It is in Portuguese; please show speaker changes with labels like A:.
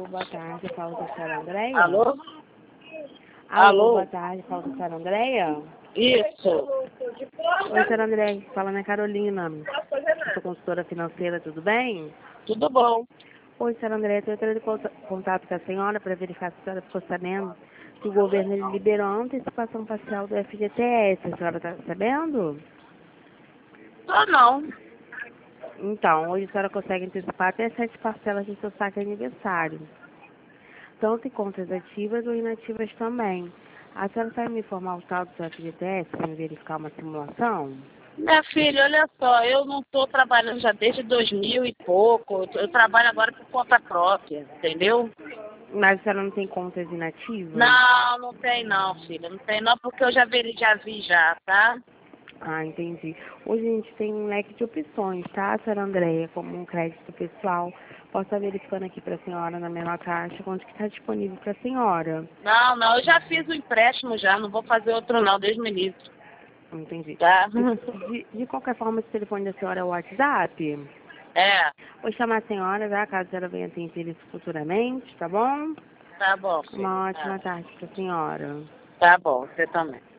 A: boa tarde, fala com a senhora Andréia.
B: Alô?
A: Alô, boa tarde, fala com a senhora Andréia.
B: Isso.
A: Oi, senhora Andréia, fala na Carolina. Eu sou consultora financeira, tudo bem?
B: Tudo bom.
A: Oi, senhora Andréia, estou entrando em contato com a senhora para verificar se a senhora ficou sabendo que o governo ele liberou a antecipação parcial do FGTS. A senhora está sabendo?
B: Não.
A: Então, hoje a senhora consegue antecipar até 7 parcelas do seu saque aniversário. Tanto em contas ativas ou inativas também. A senhora sabe me informar o saldo do seu FGTS para me verificar uma simulação?
B: Minha filha, olha só, eu não estou trabalhando já desde 2000 e pouco. Eu trabalho agora por conta própria, entendeu?
A: Mas a senhora não tem contas inativas?
B: Não, não tem não, filha. Não tem não, porque eu já vi já, tá?
A: Ah, entendi. Hoje a gente tem um leque de opções, tá, senhora Andréia? Como um crédito pessoal. Posso estar verificando aqui para a senhora na mesma caixa quanto que está disponível para a senhora.
B: Não, eu já fiz o empréstimo já, não vou fazer outro não, desde o início,
A: Entendi.
B: tá?
A: De qualquer forma, esse telefone da senhora é o WhatsApp?
B: É,
A: Vou chamar a senhora, tá? Caso a senhora venha ter interesse futuramente, tá bom?
B: tá bom, filha.
A: Uma ótima tarde para a senhora.
B: Tá bom, você também.